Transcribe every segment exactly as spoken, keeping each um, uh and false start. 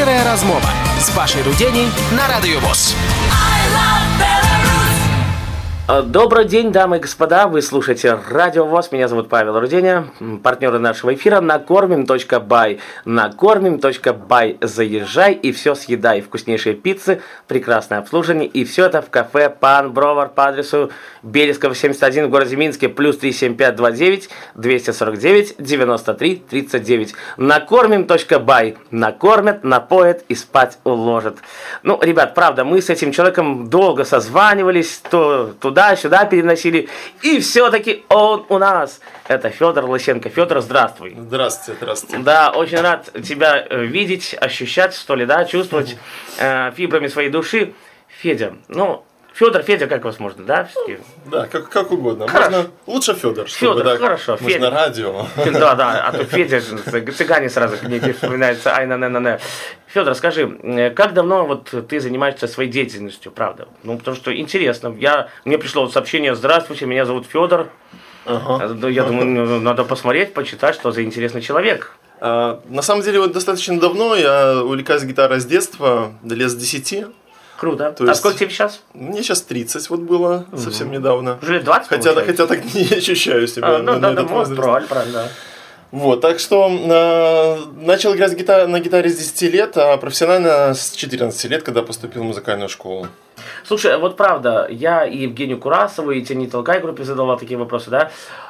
Шчырая размова з Пашай Рудзеней на Радио ВОС. Добрый день, дамы и господа, вы слушаете Радио ВОС, меня зовут Павел Руденя, партнеры нашего эфира накормим точка бай, накормим точка бай, заезжай и все съедай, вкуснейшие пиццы, прекрасное обслуживание, и все это в кафе Пан Бровар по адресу Березкова семьдесят один в городе Минске, плюс три семь пять два девять двести сорок девять девяносто три тридцать девять. накормим точка бай, накормят, напоят и спать уложат. Ну, ребят, правда, мы с этим человеком долго созванивались, то туда-сюда переносили, и все-таки он у нас. Это Федор Лысенко. Федор, здравствуй. Здравствуйте, здравствуйте. Да, очень рад тебя видеть, ощущать, что ли, да, чувствовать э, фибрами своей души. Федя, ну, Федор, Федя, как вас можно, да? Все-таки? Да, как, как угодно. Хорошо. Можно лучше Федор, чтобы Федор, да, хорошо. мы же на радио. Да, да, а то Федя, цыгане сразу к ней вспоминаются, ай на на на на. Федор, скажи, как давно вот ты занимаешься своей деятельностью, правда? Ну, потому что интересно. Я, мне пришло вот сообщение: здравствуйте, меня зовут Федор. Ага. Я думаю, надо посмотреть, почитать, что за интересный человек. А, на самом деле, вот достаточно давно я увлекаюсь гитарой с детства, до лет с десяти. Круто. То а есть, сколько тебе сейчас? Мне сейчас тридцать вот было, угу. совсем недавно. Уже лет двадцать, хотя, хотя так не ощущаю себя. А, ну, на, да, на да, вот, правильно, правильно. Вот, так что э, начал играть гитар, на гитаре с десяти лет, а профессионально с четырнадцати лет, когда поступил в музыкальную школу. Слушай, вот правда, я и Евгению Курасову, и Тени Толкай группе задавал такие вопросы, да?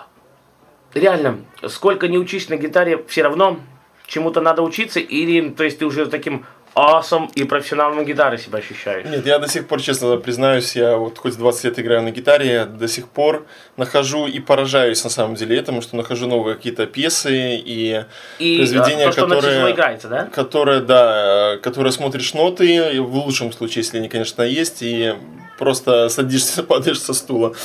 Реально, сколько не учись на гитаре, все равно чему-то надо учиться, или, то есть, ты уже таким асом и профессионалом гитары себя ощущаешь? Нет, я до сих пор, честно признаюсь, я вот хоть двадцать лет играю на гитаре, до сих пор нахожу и поражаюсь на самом деле этому, что нахожу новые какие-то пьесы и, и произведения, то, которые, играется, да? которые, да, которые смотришь ноты, в лучшем случае, если они, конечно, есть, и просто садишься, падаешь со стула.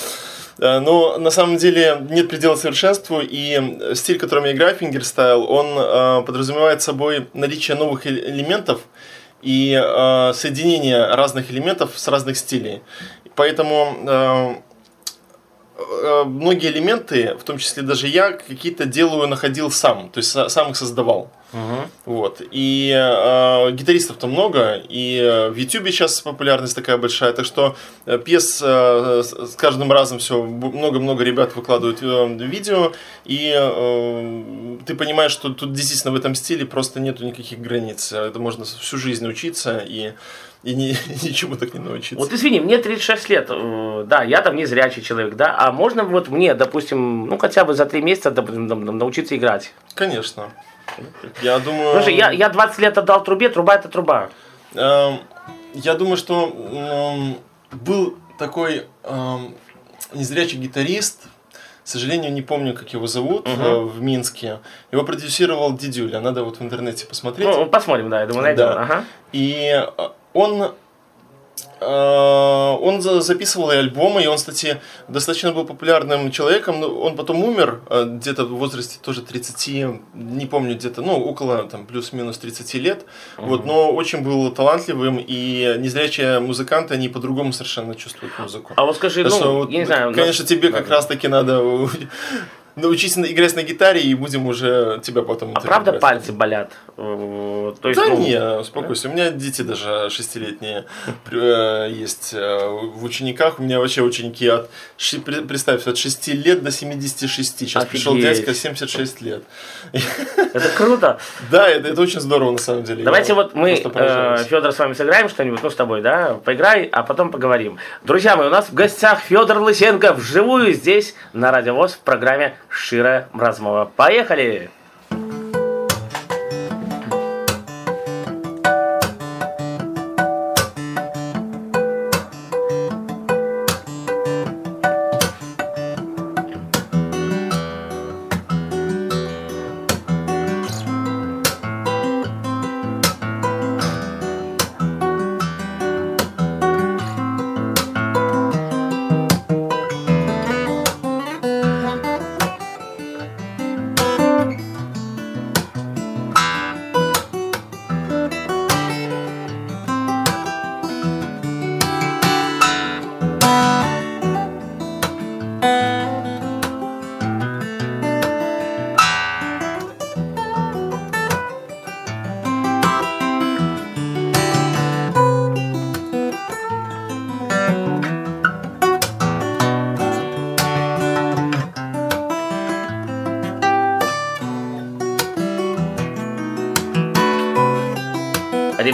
Но на самом деле нет предела совершенству, и стиль, которым я играю, фингерстайл, он э, подразумевает собой наличие новых элементов и э, соединение разных элементов с разных стилей. Поэтому э, э, многие элементы, в том числе даже я, какие-то делаю, находил сам, то есть сам их создавал. Uh-huh. Вот. И э, гитаристов-то много, и э, в Ютубе сейчас популярность такая большая, так что э, пьес э, с каждым разом все много-много ребят выкладывают э, видео, и э, ты понимаешь, что тут действительно в этом стиле просто нету никаких границ. Это можно всю жизнь учиться и И ни, ничему так не научиться. Вот извини, мне тридцать шесть лет, да, я там незрячий человек, да, а можно вот мне, допустим, ну хотя бы за три месяца, допустим, научиться играть? Конечно. Я думаю... Слушай, я, я двадцать лет отдал трубе, труба это труба. Э, я думаю, что э, был такой э, незрячий гитарист, к сожалению, не помню, как его зовут, uh-huh. э, в Минске. Его продюсировал Дидюля, надо вот в интернете посмотреть. Ну, посмотрим, да, я думаю, найдем. Да. Ага. И он... Он записывал и альбомы, и он, кстати, достаточно был популярным человеком. Он потом умер где-то в возрасте тоже тридцати, не помню, где-то, ну, около там плюс-минус тридцати лет. Uh-huh. Вот, но очень был талантливым, и незрячие музыканты, они по-другому совершенно чувствуют музыку. А вот скажи, так ну, что, вот, я не знаю... Конечно, но... тебе как раз-таки надо... научись играть на гитаре, и будем уже тебя потом... А правда пальцы болят? То есть, да ну... не, успокойся. У меня дети даже шестилетние есть в учениках. У меня вообще ученики от, представь, от шести лет до семидесяти шести. Сейчас Офигеть. Пришел дядька семьдесят шесть лет. Это круто. Да, это, это очень здорово на самом деле. Давайте Я вот мы, э, Федор, с вами сыграем что-нибудь, ну с тобой, да, поиграй, а потом поговорим. Друзья мои, у нас в гостях Федор Лысенко вживую здесь на Радио ВОС в программе «Шчырая размова». Поехали!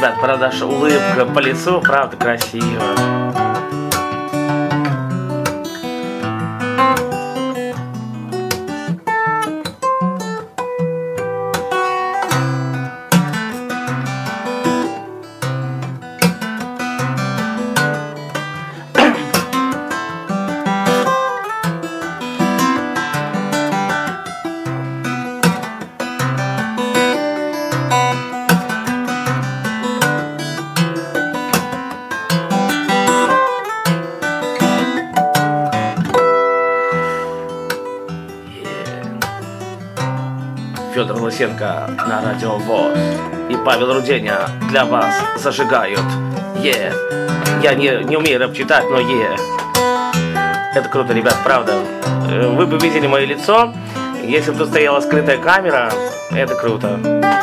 ребят, правда, аж улыбка по лицу, правда, красиво. Федор Лысенко на Радио ВОС и Павел Руденя для вас зажигают. Е. Я не, не умею рэп читать, но е. Это круто, ребят, правда. Вы бы видели мое лицо, если бы тут стояла скрытая камера. Это круто.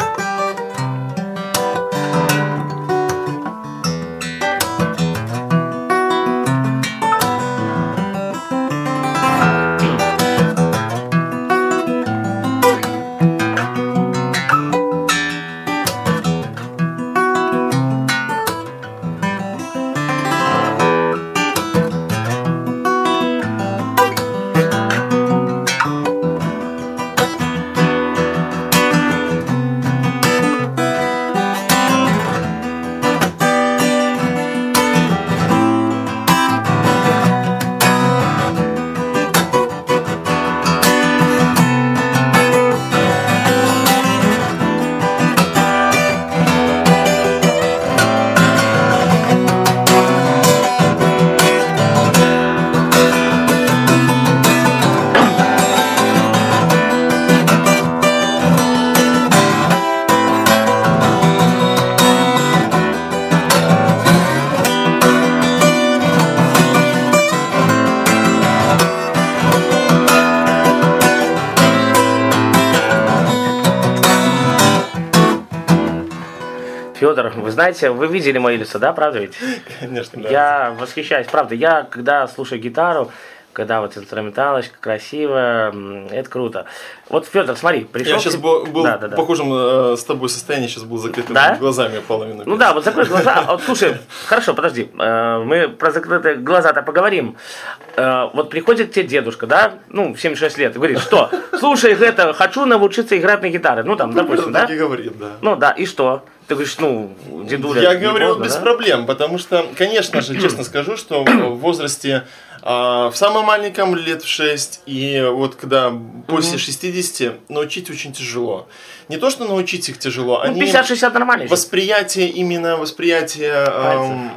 Федор, вы знаете, вы видели мои лица, да, правда ведь? Конечно, да. Я восхищаюсь, правда. Я, когда слушаю гитару, когда вот инструменталочка красивая, это круто. Вот, Федор, смотри, пришел... Я сейчас был, был да, да, да. похожим э, с тобой состоянии, сейчас был закрытыми да? глазами половину. Ну да, вот закрой глаза. Вот, слушай, хорошо, подожди, э, мы про закрытые глаза-то поговорим. Э, вот приходит к тебе дедушка, да, ну, в семьдесят шесть лет, и говорит, что, слушай, это, хочу научиться играть на гитаре. Ну, там, допустим, да? Так и говорит, да. Ну, да, и что? Ты говоришь, ну, дедуля... Я говорю поздно, без да? проблем, потому что, конечно же, честно скажу, что в возрасте, а, в самом маленьком лет в шесть, и вот когда после шестидесяти научить очень тяжело. Не то, что научить их тяжело, ну, они... пятьдесят-шестьдесят нормально. Восприятие, именно восприятие... Эм,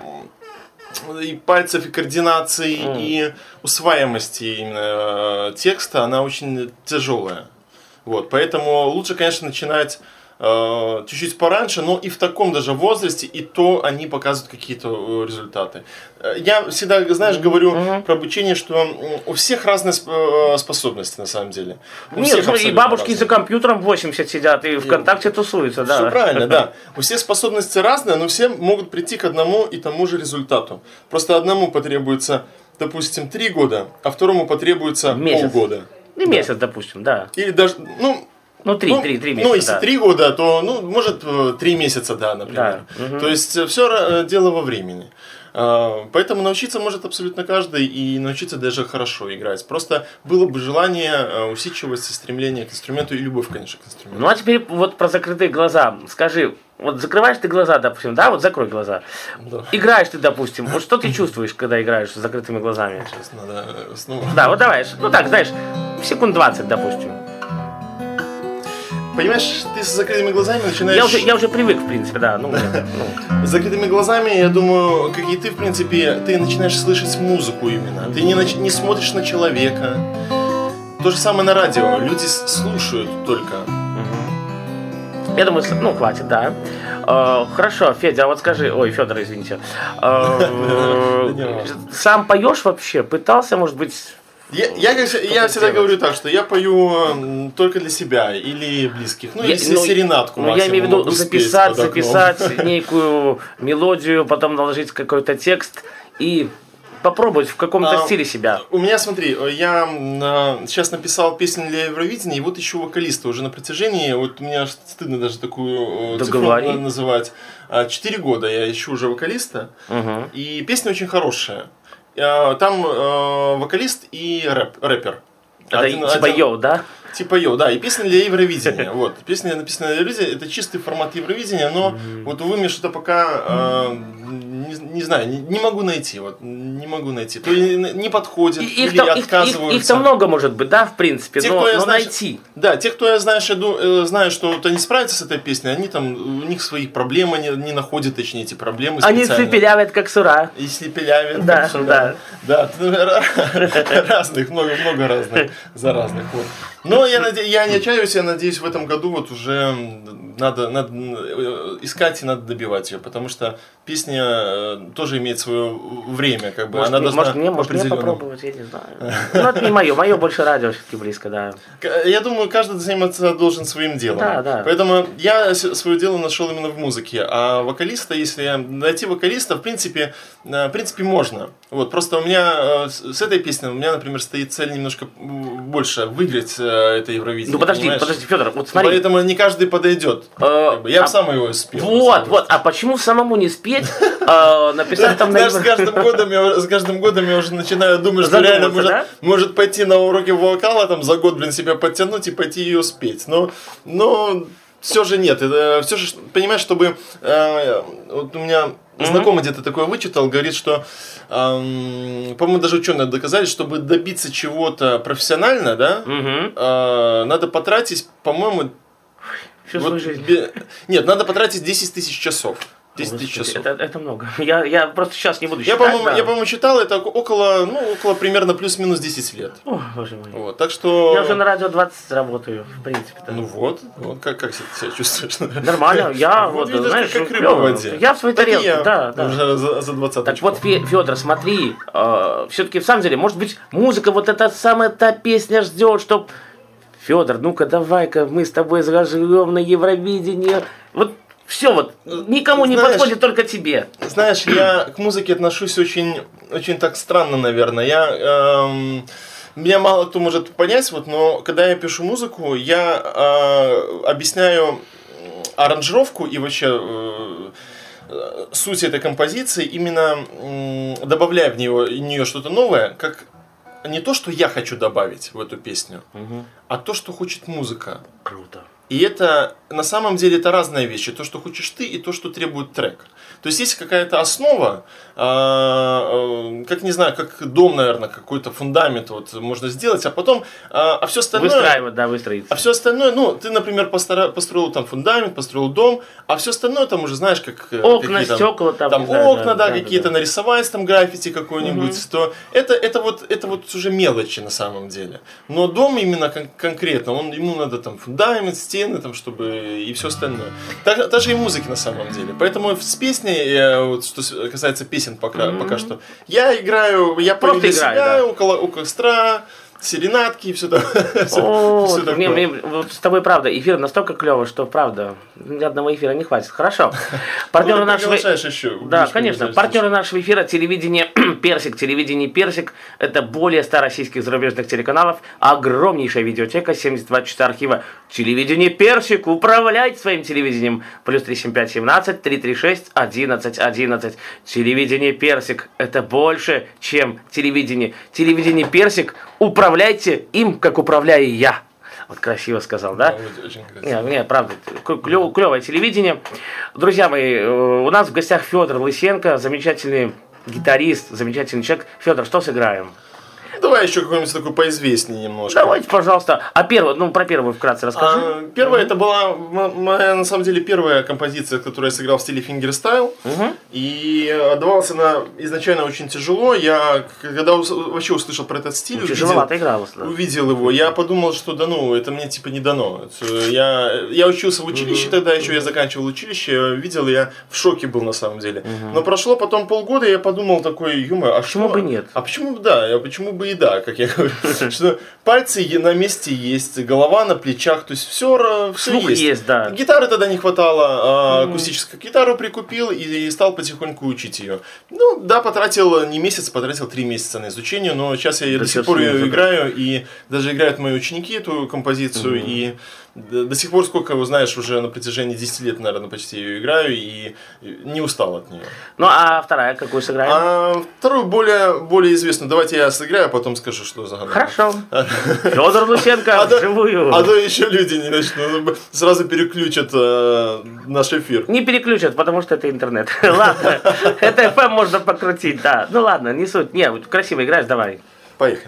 и пальцев, и координации, mm. и усваиваемости именно э, текста, она очень тяжелая. Вот, поэтому лучше, конечно, начинать э, чуть-чуть пораньше, но и в таком даже возрасте, и то они показывают какие-то результаты. Я всегда, знаешь, говорю mm-hmm. про обучение, что у всех разные способности на самом деле. У Нет, и бабушки разные. За компьютером восемьдесят сидят, и ВКонтакте тусуются, да. Все правильно, да. У всех способности разные, но все могут прийти к одному и тому же результату. Просто одному потребуется, допустим, три года, а второму потребуется месяц. полгода. И месяц, да. допустим, да. Или даже, ну... Ну, три, ну, три, три месяца, Ну, если да. три года, то, ну, может, три месяца, да, например. Да. Угу. То есть, все дело во времени. Поэтому научиться может абсолютно каждый, и научиться даже хорошо играть. Просто было бы желание, усидчивость, стремление к инструменту и любовь, конечно, к инструменту. Ну, а теперь вот про закрытые глаза. Скажи, вот закрываешь ты глаза, допустим, да, вот закрой глаза. Да. Играешь ты, допустим, вот что ты чувствуешь, когда играешь с закрытыми глазами? Сейчас надо снова... Да, вот давай, ну так, знаешь, секунд двадцать, допустим. Понимаешь, ты с закрытыми глазами начинаешь... Я уже, я уже привык, в принципе, да. Ну, ну. С закрытыми глазами, я думаю, как и ты, в принципе, ты начинаешь слышать музыку именно. Ты не, нач... не смотришь на человека. То же самое на радио. Люди слушают только. Угу. Я думаю, ну, хватит, да. Uh, хорошо, Федя, а вот скажи... Ой, Федор, извините. Uh, сам поешь вообще? Пытался, может быть... Я, я, я всегда говорю так, что я пою только для себя или близких. Ну, я, если ну, серенадку ну, я имею в виду записать, записать некую мелодию, потом наложить какой-то текст и попробовать в каком-то А, стиле себя. У меня, смотри, я а, сейчас написал песню для Евровидения, и вот ищу вокалиста уже на протяжении, вот у меня аж стыдно даже такую Да цифру говори. называть. А, Четыре года я ищу уже вокалиста, Угу. и песня очень хорошая. А, Там а, вокалист и рэп, рэпер. Это Один- типа один- йоу, да? Типа йоу, да, и песня для Евровидения. Вот, песня написана для Евровидения, это чистый формат Евровидения, но вот увы, мне что-то пока, э, не, не знаю, не, не могу найти, вот, не могу найти. То ли не подходит, И- Их, или там- их, их, отказываются. их-то много может быть, да, в принципе, Те, но, кто я, но знаешь, найти. Да, те, кто я знаешь, иду, э, знаю, что вот они справятся с этой песней, они там, у них своих проблем, они не находят, точнее, эти проблемы Они специально. слепелявят, как сура. И слепелявят. Да, так что да. Да, разных, много-много разных, заразных. Вот. Но я, наде... я не отчаиваюсь, я надеюсь, в этом году вот уже надо, надо искать и надо добивать ее, потому что песня э, тоже имеет свое время, как бы. Может, Она мне, должна может, мне, может, мне определенном- попробовать, я не знаю. Ну, это не мое, мое больше радио все-таки близко, да. К- Я думаю, каждый заниматься должен своим делом. Да, да. Поэтому я с- свое дело нашел именно в музыке. А вокалиста, если найти вокалиста, в принципе, э, в принципе, можно. Вот, просто у меня э, с с этой песней, у меня, например, стоит цель немножко м, больше выиграть э, это Евровидение. Ну подожди, понимаешь? подожди, Федор, вот смотри. Поэтому не каждый подойдет. Э, Как бы Я а- бы сам его спел. Вот, вот, а почему самому не спеть, э, написать там на Знаешь, с каждым годом я, с каждым годом я уже начинаю думать, что реально может, Задумываться, может пойти на уроки вокала, там за год, блин, себя подтянуть и пойти ее спеть. Но, но все же нет. Это, все же, понимаешь, чтобы... э, вот у меня знакомый где-то такое вычитал, говорит, что, эм, по-моему, даже ученые доказали, чтобы добиться чего-то профессионально, да, Мгм. э, надо потратить, по-моему... Всю вот свою жизнь. бе- Нет, надо потратить десять тысяч часов. десять тысяч Господи, часов. Это, это много. Я, я просто сейчас не буду Я, считать. по-моему, да. я, по-моему, читал, это около, ну, около примерно плюс-минус десять лет. О, боже мой. Вот, так что... Я уже на радио двадцать работаю, в принципе. Ну вот, вот как, как себя себя чувствуешь? Нормально, я Вот вот, видишь, знаешь, как ну, рыба в клёво. воде. Я в своей Так и тарелке, я да, да. уже за, за двадцаточку. Так вот, Федор, смотри, все-таки в самом деле, может быть, музыка, вот эта самая та песня ждет, чтоб... Федор, ну-ка давай-ка мы с тобой заживем на Евровидении. Вот все вот, никому не Знаешь, подходит, только тебе. Знаешь, я к музыке отношусь очень, очень так странно, наверное. Я, эм, меня мало кто может понять, вот, но когда я пишу музыку, я э, объясняю аранжировку и вообще э, э, суть этой композиции, именно м, добавляя в нее, в нее что-то новое, как не то, что я хочу добавить в эту песню, а то, что хочет музыка. Круто. И это, на самом деле, это разные вещи. То, что хочешь ты, и то, что требует трек. То есть, есть какая-то основа, э, э, как, не знаю, как дом, наверное, какой-то фундамент вот можно сделать, а потом, э, а все остальное... Выстраивать, да, выстроиться. А все остальное, ну, ты, например, постара- построил там фундамент, построил дом, а все остальное там уже знаешь, как... э, Окна, какие там, стекла там, там не знаю, окна, да, да, да, какие-то да. нарисовать там граффити какой-нибудь, то это, это, вот, это вот уже мелочи на самом деле. Но дом именно кон- конкретно, он, ему надо там фундамент, стены, там, чтобы и все остальное. Так, так же и музыки на самом деле. Поэтому с песней, я, вот, что с- касается песен пока, пока что, я играю, я пою Просто для играю, себя, да. около, у костра, серенадки и все, О, все мне, такое. мне- вот с тобой правда, эфир настолько клевый, что правда, ни одного эфира не хватит. Хорошо. Партнеры Ну, ты нашего... приглашаешь еще. Да, будешь конечно. приглашать Партнеры нашего эфира телевидение Персик. Телевидение Персик – это более ста российских зарубежных телеканалов, огромнейшая видеотека, семьдесят два часа архива. Телевидение Персик. Управляйте своим телевидением. Плюс три семь пять семнадцать три три шесть одиннадцать одиннадцать. Телевидение Персик – это больше, чем телевидение. Телевидение Персик. Управляйте им, как управляю я. Вот красиво сказал, да? Да, вот очень красиво. Не, не, правда, клевое телевидение. Друзья мои, э, у нас в гостях Федор Лысенко, замечательный гитарист, замечательный человек. Федор, что сыграем? Давай еще какой-нибудь такой поизвестнее немножко. Давайте, пожалуйста. А первую, ну, про первую вкратце расскажи. А, первая, это была м- моя, на самом деле, первая композиция, которую я сыграл в стиле фингерстайл. Мгм. И отдавалась она изначально очень тяжело. Я, когда ус- вообще услышал про этот стиль, увидел, Тяжеловато игралось. Да. увидел его, я подумал, что да ну, это мне типа не дано. Это Я, я учился в училище тогда, еще я заканчивал училище, видел, я в шоке был на самом деле. Но прошло потом полгода, и я подумал такой, юмор, а Почему что- бы нет? А почему бы да, а почему бы и еда, как я говорю. Что пальцы на месте есть, голова на плечах, то есть все, все Слух есть. есть, да. Гитары тогда не хватало, а акустическую гитару прикупил и стал потихоньку учить ее. Ну, да, потратил не месяц, потратил три месяца на изучение, но сейчас я до сих пор ее играю, и даже играют мои ученики эту композицию, и до сих пор, сколько, вы знаешь, уже на протяжении десяти лет, наверное, почти ее играю, и не устал от нее. Ну, а вторая какую сыграем? А вторую более, более известную. Давайте я сыграю, а потом скажу, что за гадание. Хорошо. Федор Лысенко вживую. А то еще люди не начнут, сразу переключат э, наш эфир. Не переключат, потому что это интернет. Ладно, это эф эм можно покрутить, да. Ну ладно, не суть. Не, красиво играешь, давай. Поехали.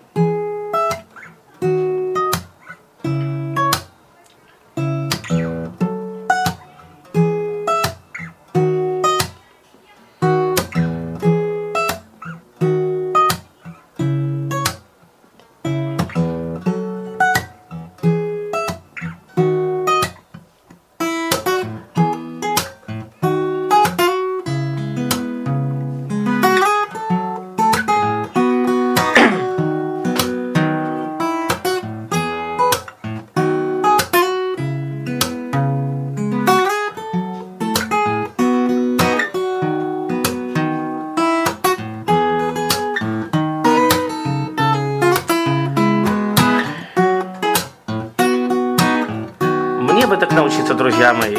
Мне бы так научиться, друзья мои.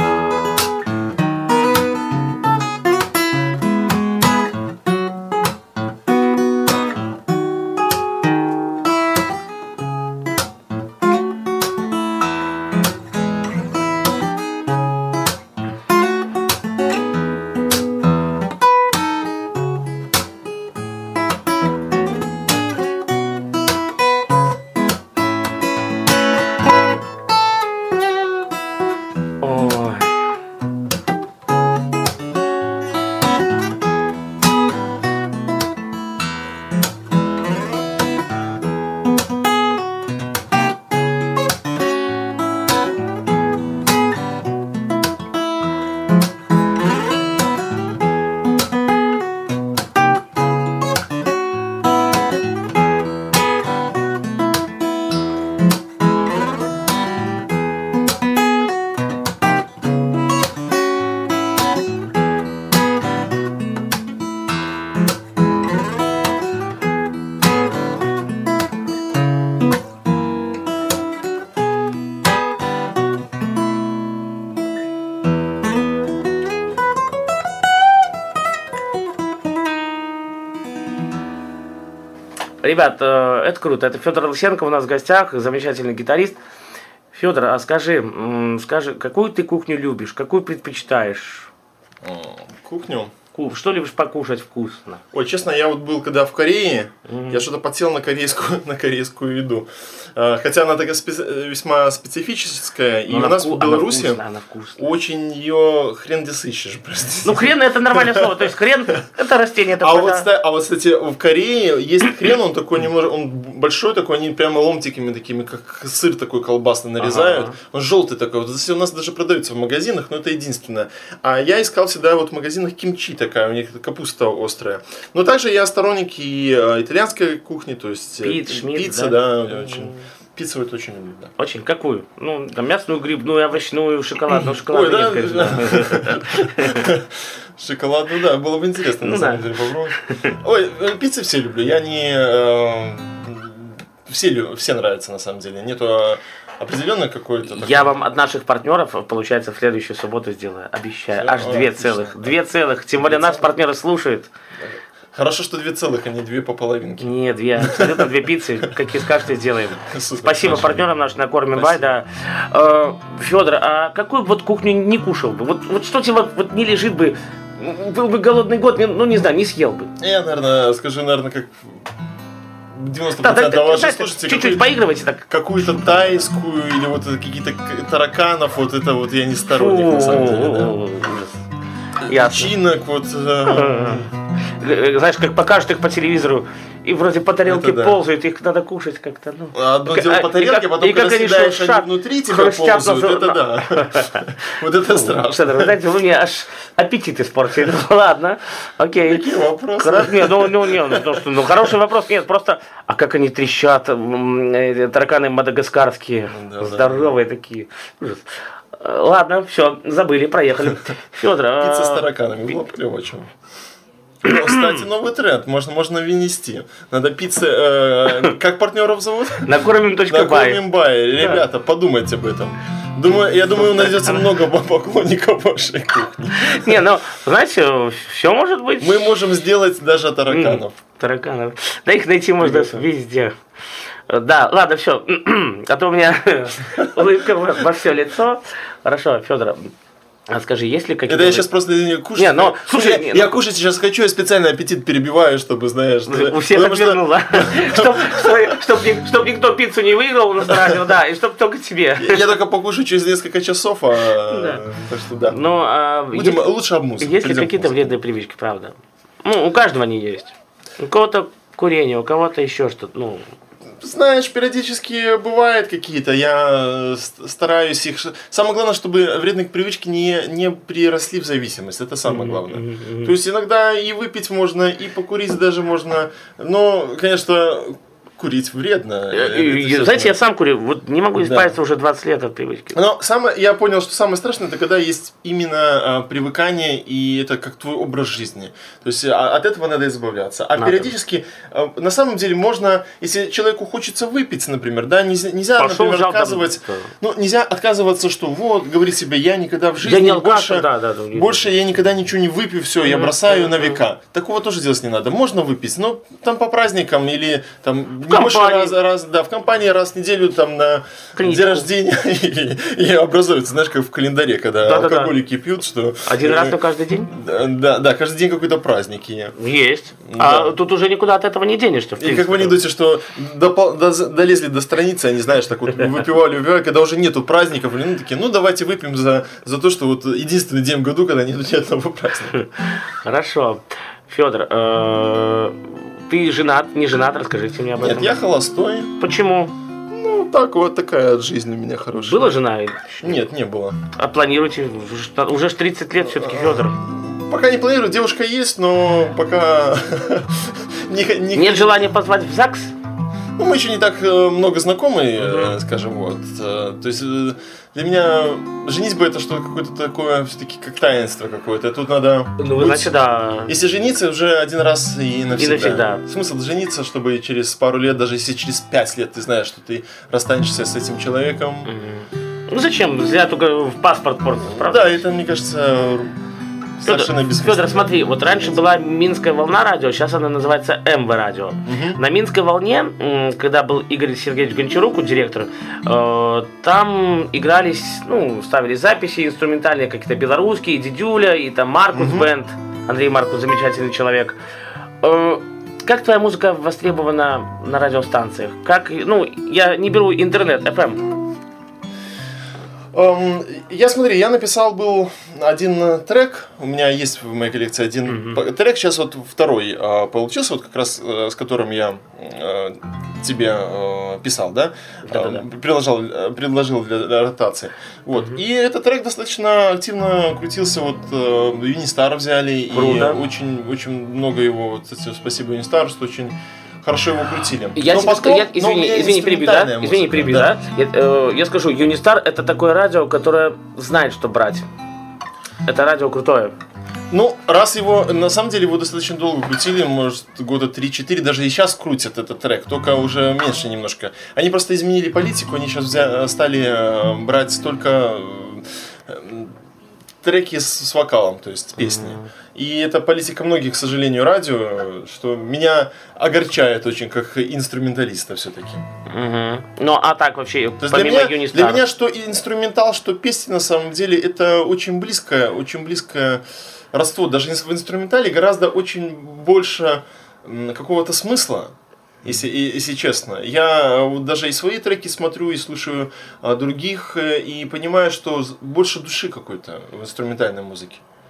Ребят, это круто. Это Федор Лысенко у нас в гостях, замечательный гитарист. Федор, а скажи, скажи, какую ты кухню любишь, какую предпочитаешь? Кухню? Что любишь покушать вкусно? Ой, честно, я вот был когда в Корее, mm-hmm. я что-то подсел на корейскую, на корейскую еду. Хотя она такая специ... весьма специфическая, и у нас вку... в Беларуси она вкусная, она вкусная. Очень ее хрен где сыщешь. Простите. Ну, хрен это нормальное слово, то есть хрен это растение. Это а, вот, а вот, кстати, в Корее есть хрен, он такой немного, он большой такой, они прямо ломтиками такими, как сыр такой колбасный нарезают. Ага. Он желтый такой, вот у нас даже продается в магазинах, но это единственное. А я искал всегда вот в магазинах кимчи такая, у них капуста острая. Но также я сторонник и итальянской кухни, то есть Пиц, шмидт, пицца, да, да очень. Пиццу вот очень люблю, да. Очень? Какую? Ну, там мясную, грибную, овощную, шоколадную, шоколадную. Ой, нет, да, конечно. Шоколадную, да, было бы интересно, на самом деле, попробовать. Ой, пиццы все люблю, я не... Все, все нравятся, на самом деле, нету... Определенно какой-то... Я такой... вам от наших партнеров, получается, в следующую субботу сделаю. Обещаю. Все? Аж а, две отлично. целых. Две целых. Тем более нас партнеры слушают. Хорошо, что две целых, а не две по половинке. Не, две. Абсолютно две пиццы. Какие скажете, сделаем. Супер, Спасибо хорошо. партнерам нашим на Кормим Бай. Да. Э, Федор, а какую вот кухню не кушал бы? Вот, вот что тебе вот, вот не лежит бы? Был бы голодный год, ну не знаю, не съел бы. Я, наверное, скажу, наверное, как... девяносто процентов да, да, ваши слушатели чуть-чуть поигрывайте так. Какую-то тайскую или вот какие-то тараканов, вот это вот я не сторонник на самом деле. Да. личинок, вот... Знаешь, как покажут их по телевизору, и вроде по тарелке да. ползают, их надо кушать как-то. Ну. Одно дело по тарелке, а потом, когда съедаешь, они внутри тебя ползают, это да. Вот это страшно. Вы знаете, вы мне аж аппетит испортили. Ладно, окей. Какие вопросы? Нет, ну, ну, нет, ну, ну, хороший вопрос. Нет, просто, а как они трещат, тараканы мадагаскарские, здоровые такие. Ладно, все, забыли, проехали. Федор, пицца с тараканами, было плевочем. Ну, кстати, новый тренд, можно, можно вынести. Надо пиццы, э, как партнеров зовут? Накормим точка бай. Накормим бай. Ребята, да. Подумайте об этом. Думаю, я думаю, найдется много поклонников вашей кухни. Не, ну, знаете, все может быть. Мы можем сделать даже тараканов. Тараканов. Да их найти можно везде. Да, ладно, все. А то у меня улыбка во все лицо. Хорошо, Федор. А скажи, есть ли какие-то... Это я сейчас просто кушать... Не, но, слушай, я, не, я ну... кушать сейчас хочу, я специально аппетит перебиваю, чтобы, знаешь... У всех отвернуло. Чтобы никто пиццу не выиграл на радио, да, и чтобы только тебе. Я только покушаю через несколько часов, а... Так что да. Будем лучше об музыке. Есть ли какие-то вредные привычки, правда? Ну, у каждого они есть. У кого-то курение, у кого-то еще что-то, ну... Знаешь, периодически бывают какие-то, я стараюсь их... Самое главное, чтобы вредные привычки не, не приросли в зависимость, это самое главное. Mm-hmm. То есть иногда и выпить можно, и покурить даже можно, но, конечно... Курить вредно. И, знаете, я сам курю, вот не могу избавиться да. уже двадцать лет от привычки. Но самое, я понял, что самое страшное, это когда есть именно а, привыкание, и это как твой образ жизни. То есть а, от этого надо избавляться. А надо. Периодически, а, на самом деле, можно, если человеку хочется выпить, например, да, нельзя, нельзя например, отказывать, там, ну, нельзя отказываться, что вот, говорить себе, я никогда в жизни я не больше, алкаш, да, да, да, больше я никогда ничего не выпью, все, я бросаю на века. Такого тоже делать не надо. Можно выпить, но там по праздникам или там... Не больше раз, раз, да, в компании раз в неделю там на Клиничку. День рождения и, и образуется, знаешь, как в календаре, когда да, алкоголики да, да. пьют, что... Один раз, но каждый день? Да, да, каждый день какой-то праздник. Есть. Да. А тут уже никуда от этого не денешься. И как в анекдоте, что до, до, долезли до страницы, они, знаешь, так вот выпивали, выпивали, когда уже нету праздников, ну такие, ну давайте выпьем за, за то, что вот единственный день в году, когда нету ни одного праздника. Хорошо. Федор, ты женат, не женат, расскажите мне об этом. Нет, я холостой. Почему? Ну, так вот, такая жизнь у меня хорошая. Была жена? Нет, не было. А планируете? Уже тридцать лет все-таки, Федор. Пока не планирую, девушка есть, но пока... Нет желания позвать в ЗАГС? Ну, мы еще не так много знакомы, uh-huh. скажем, вот. То есть для меня женитьба это что-то какое-то такое, все-таки как таинство какое-то. Тут надо. Ну, быть... значит, да. Если жениться, уже один раз и навсегда. И навсегда. Смысл жениться, чтобы через пару лет, даже если через пять лет ты знаешь, что ты расстанешься с этим человеком. Uh-huh. Ну зачем? Зря только в паспорт портить, правда? Да, это, мне кажется. Федор, Федор, смотри, вот раньше была Минская волна радио, сейчас она называется эм вэ радио. Угу. На Минской волне, когда был Игорь Сергеевич Гончарук, директор, там игрались, ну, ставились записи инструментальные, какие-то белорусские, Дидюля, и там Маркус угу. Бенд, Андрей Маркус, замечательный человек. Как твоя музыка востребована на радиостанциях? Как, ну, я не беру интернет, эф эм. Um, я смотри, я написал был один трек, у меня есть в моей коллекции один mm-hmm. трек, сейчас вот второй uh, получился, вот как раз uh, с которым я uh, тебе uh, писал, да, uh, приложил, uh, предложил для, для ротации. Вот. Mm-hmm. И этот трек достаточно активно крутился, вот uh, Юнистар взяли, Круто. И очень, очень много его, вот, спасибо Юнистару, что очень хорошо его крутили. Я тебе скажу, я, извини, извини, перебью, да? Музыка, извини, перебью, да? да? Я, э, я скажу, Юнистар это такое радио, которое знает, что брать. Это радио крутое. Ну, раз его, на самом деле, его достаточно долго крутили, может, года три-четыре, даже и сейчас крутят этот трек, только уже меньше немножко. Они просто изменили политику, они сейчас взяли, стали брать только треки с, с вокалом, то есть песни. Mm-hmm. И это политика многих, к сожалению, радио, что меня огорчает очень, как инструменталиста все-таки. Mm-hmm. Ну, а так вообще, то помимо для меня, для меня что инструментал, что песни, на самом деле, это очень близкое, очень близкое родство. Даже в инструментале гораздо очень больше какого-то смысла. Если, если честно, я даже и свои треки смотрю, и слушаю а, других, и понимаю, что больше души какой-то в инструментальной музыке.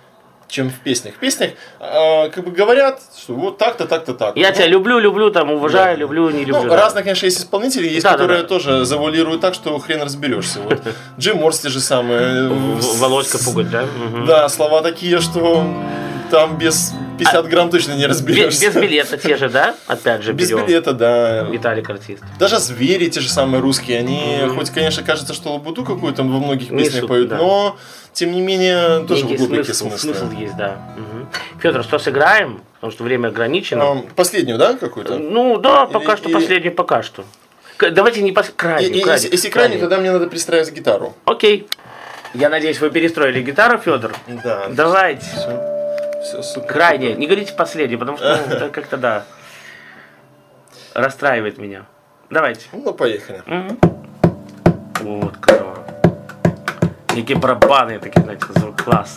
чем в песнях. В песнях э, как бы говорят, что вот так-то, так-то, так. Я ну, тебя люблю, люблю, там, уважаю, да. люблю, не люблю. Ну, да. разные, конечно, есть исполнители, есть, да, которые да, да. тоже завуалируют так, что хрен разберешься. Вот. Джим Морс те же самые. Володька Пугать, да? Да, слова такие, что там без пятьдесят грамм точно не разберешься. Без, без билета те же, да? Опять же, без берем. билета, да. Виталик артист. Даже звери те же самые русские, они, Mm-hmm. хоть, конечно, кажется, что лабуду какую-то во многих Несут, песнях поют, да. но, тем не менее, тоже Некий глубокие смысл, смыслы. смысл есть, да. Угу. Федор, что сыграем? Потому что время ограничено. А, последнюю, да, какую-то? Ну, да, Или- пока что или- последний, пока что. К- Давайте не пос... крайний, И- и- крайний, если, если крайне, тогда мне надо пристраивать гитару. Окей. Я надеюсь, вы перестроили гитару, Федор. Да. Давайте. Все, все супер. Крайне. Не говорите последний, потому что ну, это как-то, да, расстраивает меня. Давайте. Ну, поехали. Угу. Вот, клево. Некие барабаны такие, знаете, звук класс.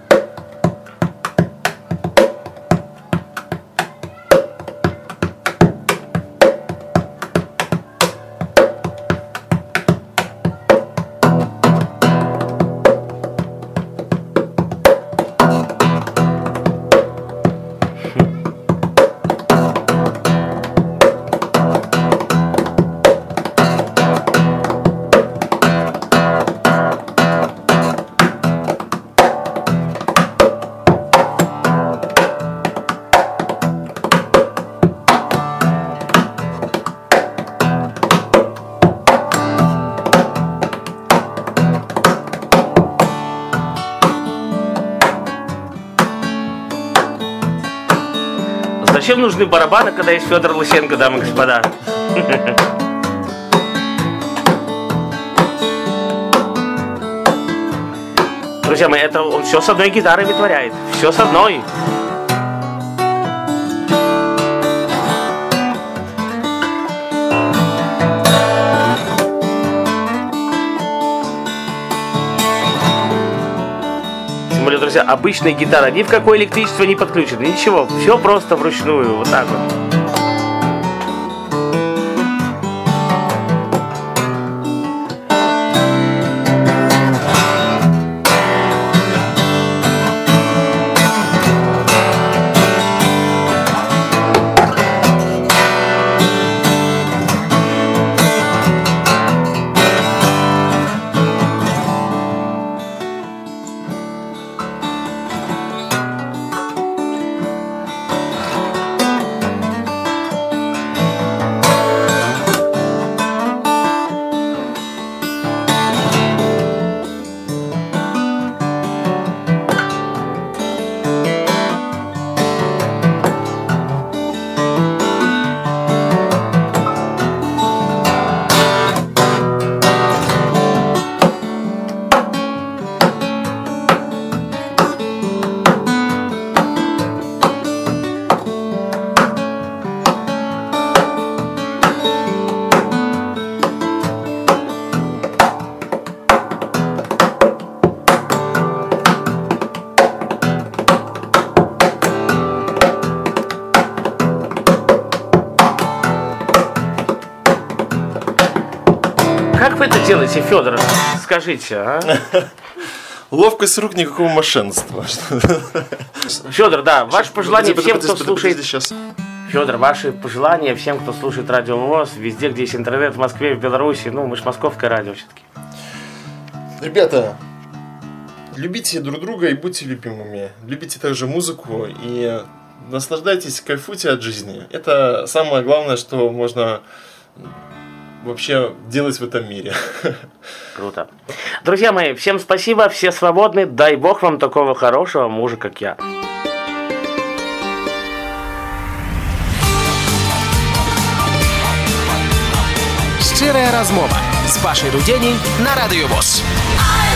Зачем нужны барабаны, когда есть Федор Лысенко, дамы и господа? Друзья мои, это он все с одной гитарой вытворяет. Все с одной. Тем более, друзья, обычная гитара ни в какое электричество не подключена. Ничего, все просто вручную. Вот так вот. Как вы это делаете, Федор? Скажите, а? Ловкость рук, никакого мошенничества. Федор, да, ваши пожелания Подожди, всем, подожди, кто подожди, слушает. сейчас. Федор, ваши пожелания всем, кто слушает Радио ВОС, везде, где есть интернет, в Москве, в Беларуси. Ну, мы же московское радио все-таки. Ребята, любите друг друга и будьте любимыми. Любите также музыку и наслаждайтесь, кайфуйте от жизни. Это самое главное, что можно вообще делать в этом мире. Круто. Друзья мои, всем спасибо, все свободны. Дай бог вам такого хорошего мужа, как я. Щирая розмова з Пашей Рудєній на Радіо ВОС.